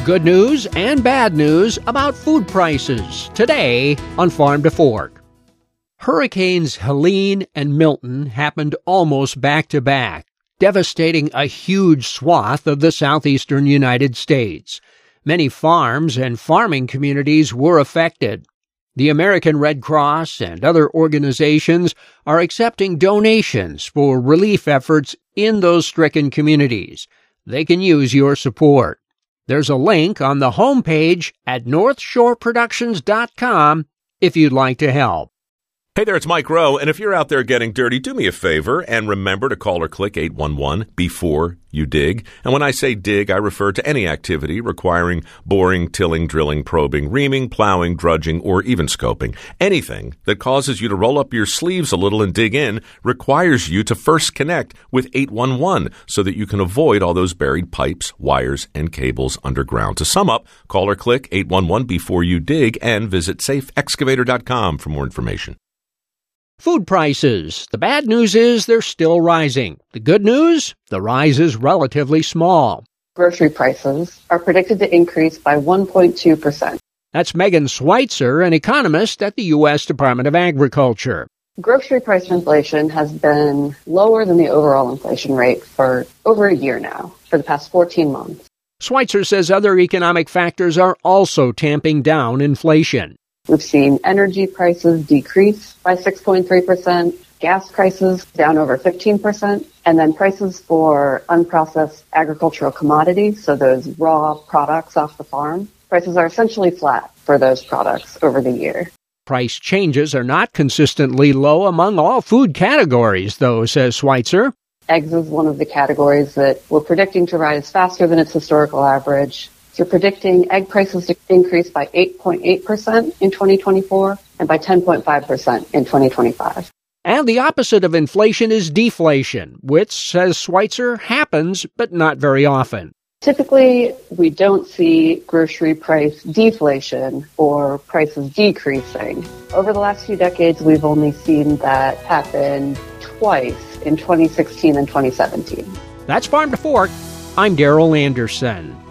Good news and bad news about food prices today on Farm to Fork. Hurricanes Helene and Milton happened almost back to back, devastating a huge swath of the southeastern United States. Many farms and farming communities were affected. The American Red Cross and other organizations are accepting donations for relief efforts in those stricken communities. They can use your support. There's a link on the homepage at northshoreproductions.com if you'd like to help. Hey there, it's Mike Rowe, and if you're out there getting dirty, do me a favor and remember to call or click 811 before you dig. And when I say dig, I refer to any activity requiring boring, tilling, drilling, probing, reaming, plowing, drudging, or even scoping. Anything that causes you to roll up your sleeves a little and dig in requires you to first connect with 811 so that you can avoid all those buried pipes, wires, and cables underground. To sum up, call or click 811 before you dig and visit safeexcavator.com for more information. Food prices. The bad news is they're still rising. The good news? The rise is relatively small. Grocery prices are predicted to increase by 1.2%. That's Megan Schweitzer, an economist at the U.S. Department of Agriculture. Grocery price inflation has been lower than the overall inflation rate for over a year now, for the past 14 months. Schweitzer says other economic factors are also tamping down inflation. We've seen energy prices decrease by 6.3%, gas prices down over 15%, and then prices for unprocessed agricultural commodities, so those raw products off the farm, prices are essentially flat for those products over the year. Price changes are not consistently low among all food categories, though, says Schweitzer. Eggs is one of the categories that we're predicting to rise faster than its historical average. So we're predicting egg prices to increase by 8.8% in 2024 and by 10.5% in 2025. And the opposite of inflation is deflation, which, says Schweitzer, happens but not very often. Typically, we don't see grocery price deflation or prices decreasing. Over the last few decades, we've only seen that happen twice in 2016 and 2017. That's Farm to Fork. I'm Darrell Anderson.